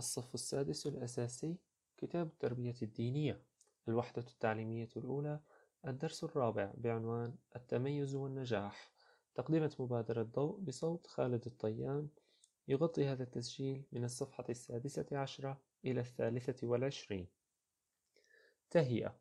الصف السادس الأساسي، كتاب التربية الدينية، الوحدة التعليمية الأولى، الدرس الرابع بعنوان التميز والنجاح. تقدمت مبادرة ضوء بصوت خالد الطيان. يغطي هذا التسجيل من الصفحة 16 إلى 23. تهيئة.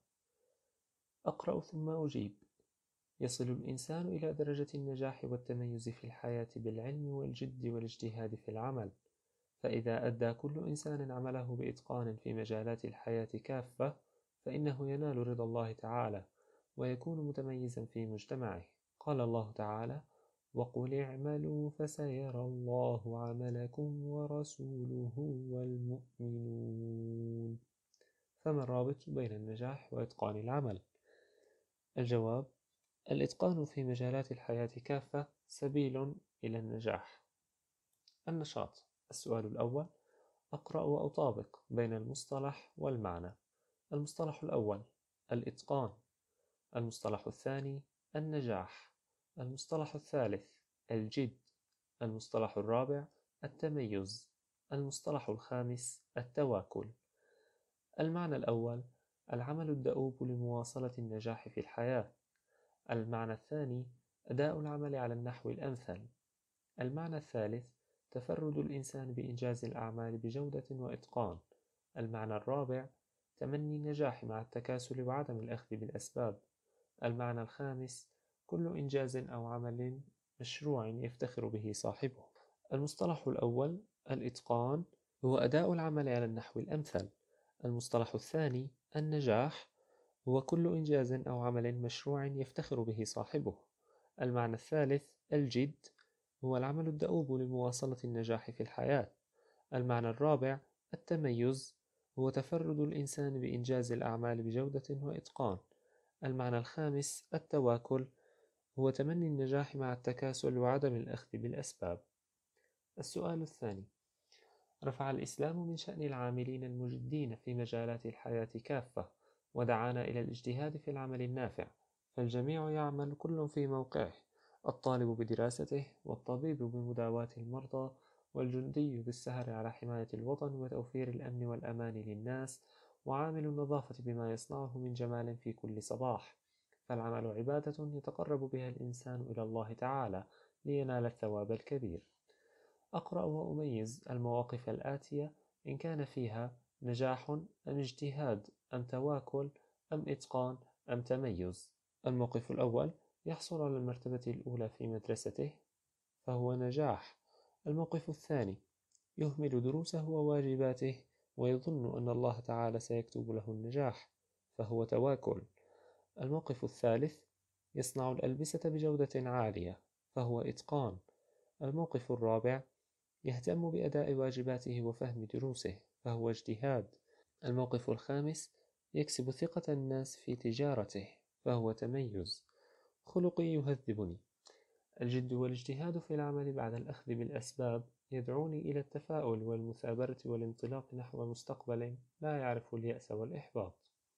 أقرأ ثم أجيب. يصل الإنسان إلى درجة النجاح والتميز في الحياة بالعلم والجد والاجتهاد في العمل، فإذا أدى كل إنسان عمله بإتقان في مجالات الحياة كافة، فإنه ينال رضا الله تعالى ويكون متميزا في مجتمعه. قال الله تعالى: وقل اعملوا فسيرى الله عملكم ورسوله والمؤمنون. فما الرابط بين النجاح وإتقان العمل؟ الجواب: الإتقان في مجالات الحياة كافة سبيل إلى النجاح. النشاط. السؤال الأول: أقرأ وأطابق بين المصطلح والمعنى. المصطلح الأول: الإتقان. المصطلح الثاني: النجاح. المصطلح الثالث: الجد. المصطلح الرابع: التميز. المصطلح الخامس: التواكل. المعنى الأول: العمل الدؤوب لمواصلة النجاح في الحياة. المعنى الثاني: أداء العمل على النحو الأمثل. المعنى الثالث: تفرد الإنسان بإنجاز الأعمال بجودة وإتقان. المعنى الرابع: تمني النجاح مع التكاسل وعدم الأخذ بالأسباب. المعنى الخامس: كل إنجاز أو عمل مشروع يفتخر به صاحبه. المصطلح الأول: الإتقان، هو أداء العمل على النحو الأمثل. المصطلح الثاني: النجاح، هو كل إنجاز أو عمل مشروع يفتخر به صاحبه. المعنى الثالث: الجد، هو العمل الدؤوب لمواصلة النجاح في الحياة. المعنى الرابع: التميز، هو تفرد الإنسان بإنجاز الأعمال بجودة وإتقان. المعنى الخامس: التواكل، هو تمني النجاح مع التكاسل وعدم الأخذ بالأسباب. السؤال الثاني: رفع الإسلام من شأن العاملين المجدين في مجالات الحياة كافة، ودعانا إلى الاجتهاد في العمل النافع، فالجميع يعمل كل في موقعه، الطالب بدراسته، والطبيب بمداواة المرضى، والجندي بالسهر على حماية الوطن وتوفير الأمن والأمان للناس، وعامل النظافة بما يصنعه من جمال في كل صباح. فالعمل عبادة يتقرب بها الإنسان إلى الله تعالى لينال الثواب الكبير. أقرأ وأميز المواقف الآتية إن كان فيها نجاح أم اجتهاد أم تواكل أم إتقان أم تميز. الموقف الأول: يحصل على المرتبة الأولى في مدرسته، فهو نجاح. الموقف الثاني: يهمل دروسه وواجباته ويظن أن الله تعالى سيكتب له النجاح، فهو تواكل. الموقف الثالث: يصنع الألبسة بجودة عالية، فهو إتقان. الموقف الرابع: يهتم بأداء واجباته وفهم دروسه، فهو اجتهاد. الموقف الخامس: يكسب ثقة الناس في تجارته، فهو تميز. خلقي يهذبني. الجد والاجتهاد في العمل بعد الأخذ بالأسباب يدعوني إلى التفاؤل والمثابرة والانطلاق نحو مستقبل لا يعرف اليأس والإحباط.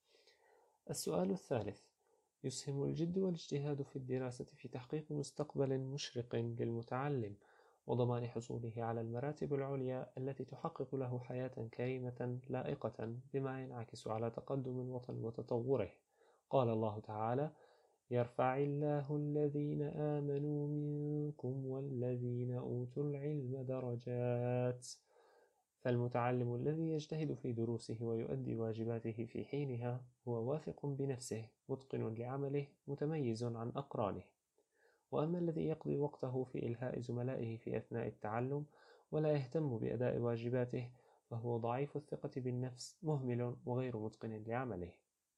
السؤال الثالث: يسهم الجد والاجتهاد في الدراسة في تحقيق مستقبل مشرق للمتعلم، وضمان حصوله على المراتب العليا التي تحقق له حياة كريمة لائقة بما ينعكس على تقدم الوطن وتطوره. قال الله تعالى: يرفع الله الذين آمنوا منكم والذين أوتوا العلم درجات. فالمتعلم الذي يجتهد في دروسه ويؤدي واجباته في حينها هو واثق بنفسه، متقن لعمله، متميز عن أقرانه. وأما الذي يقضي وقته في إلهاء زملائه في أثناء التعلم ولا يهتم بأداء واجباته، فهو ضعيف الثقة بالنفس، مهمل وغير متقن لعمله.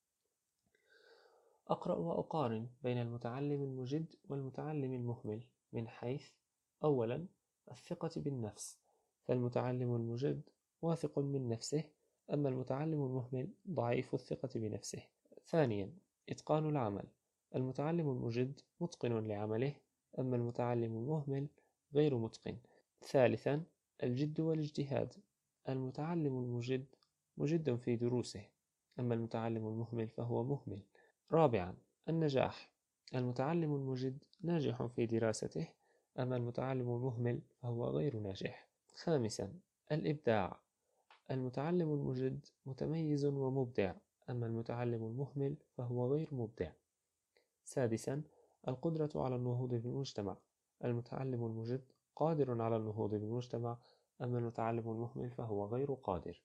أقرأ وأقارن بين المتعلم المجد والمتعلم المهمل من حيث: أولا، الثقة بالنفس، فالمتعلم المجد واثق من نفسه، أما المتعلم المهمل ضعيف الثقة بنفسه. ثانيا، إتقان العمل، المتعلم المجد متقن لعمله، أما المتعلم المهمل غير متقن. ثالثا، الجد والاجتهاد، المتعلم المجد مجد في دروسه، أما المتعلم المهمل فهو مهمل. رابعا، النجاح، المتعلم المجد ناجح في دراسته، أما المتعلم المهمل فهو غير ناجح. خامسا، الإبداع، المتعلم المجد متميز ومبدع، أما المتعلم المهمل فهو غير مبدع. سادسا، القدرة على النهوض بالمجتمع. المتعلم المجد قادر على النهوض بالمجتمع، أما المتعلم المهمل فهو غير قادر.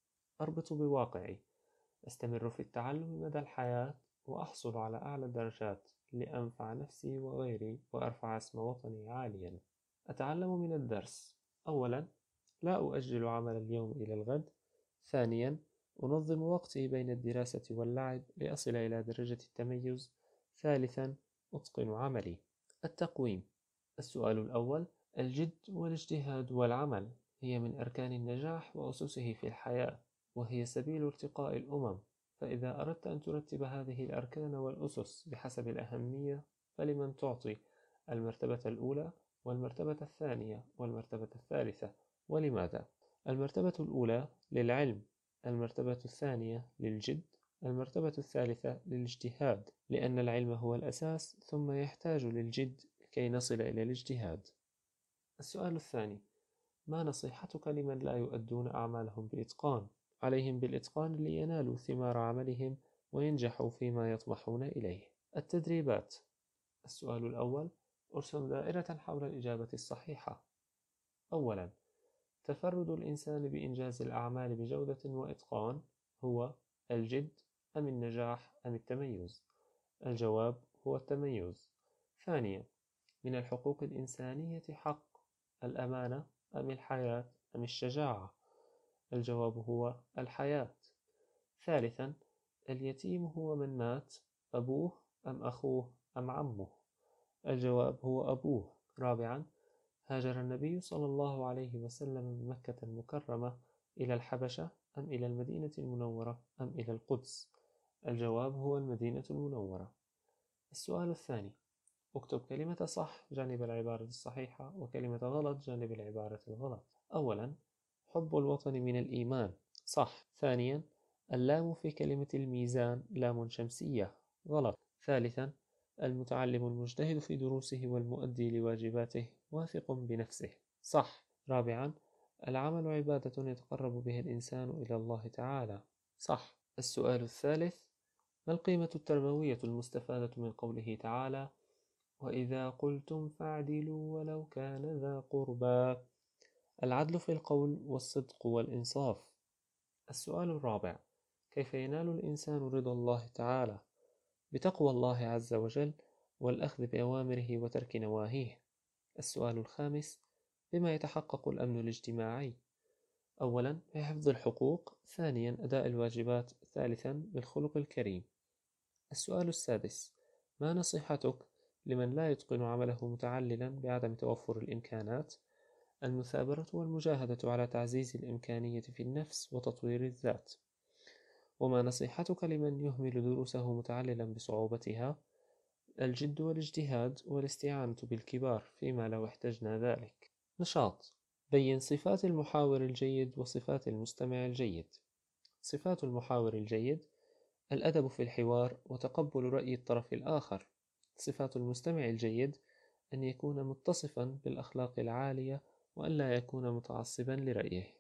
أربط بواقعي، أستمر في التعلم مدى الحياة وأحصل على أعلى الدرجات لأنفع نفسي وغيري وأرفع اسم وطني عاليا. أتعلم من الدرس. أولا، لا أؤجل عمل اليوم إلى الغد. ثانيا، أنظم وقتي بين الدراسة واللعب لأصل إلى درجة التميز. ثالثا، أتقن عملي. التقويم. السؤال الأول: الجد والاجتهاد والعمل هي من أركان النجاح وأسسه في الحياة، وهي سبيل ارتقاء الأمم. فإذا أردت أن ترتب هذه الأركان والأسس بحسب الأهمية، فلمن تعطي المرتبة الأولى والمرتبة الثانية والمرتبة الثالثة، ولماذا؟ المرتبة الأولى للعلم، المرتبة الثانية للجد، المرتبة الثالثة للاجتهاد، لأن العلم هو الأساس ثم يحتاج للجد لكي نصل إلى الاجتهاد. السؤال الثاني: ما نصيحتك لمن لا يؤدون أعمالهم بإتقان؟ عليهم بالإتقان لينالوا ثمار عملهم وينجحوا فيما يطمحون إليه. التدريبات. السؤال الأول: ارسم دائرة حول الإجابة الصحيحة. أولا، تفرد الإنسان بإنجاز الأعمال بجودة وإتقان هو الجد أم النجاح أم التميز؟ الجواب هو التميز. ثانيا، من الحقوق الإنسانية حق الأمانة أم الحياة أم الشجاعة؟ الجواب هو الحياة. ثالثا، اليتيم هو من مات، أبوه أم أخوه أم عمه؟ الجواب هو أبوه. رابعا، هاجر النبي صلى الله عليه وسلم من مكة المكرمة إلى الحبشة أم إلى المدينة المنورة أم إلى القدس؟ الجواب هو المدينة المنورة. السؤال الثاني: اكتب كلمة صح جانب العبارة الصحيحة وكلمة غلط جانب العبارة الغلط. أولا، حب الوطن من الإيمان، صح. ثانيا، اللام في كلمة الميزان لام شمسية، غلط. ثالثا، المتعلم المجتهد في دروسه والمؤدي لواجباته واثق بنفسه، صح. رابعا، العمل عبادة يتقرب به الإنسان إلى الله تعالى، صح. السؤال الثالث: ما القيمة التربوية المستفادة من قوله تعالى: وإذا قلتم فاعدلوا ولو كان ذا قربى؟ العدل في القول والصدق والإنصاف. السؤال الرابع: كيف ينال الإنسان رضا الله تعالى؟ بتقوى الله عز وجل والأخذ بأوامره وترك نواهيه. السؤال الخامس: بما يتحقق الأمن الاجتماعي؟ أولا، بحفظ الحقوق. ثانيا، أداء الواجبات. ثالثا، بالخلق الكريم. السؤال السادس: ما نصيحتك لمن لا يتقن عمله متعللا بعدم توفر الإمكانات؟ المثابرة والمجاهدة على تعزيز الإمكانية في النفس وتطوير الذات. وما نصيحتك لمن يهمل دروسه متعللا بصعوبتها؟ الجد والاجتهاد والاستعانة بالكبار فيما لو احتجنا ذلك. نشاط: بين صفات المحاور الجيد وصفات المستمع الجيد. صفات المحاور الجيد: الأدب في الحوار وتقبل رأي الطرف الآخر. صفات المستمع الجيد: أن يكون متصفا بالأخلاق العالية وأن لا يكون متعصبا لرأيه.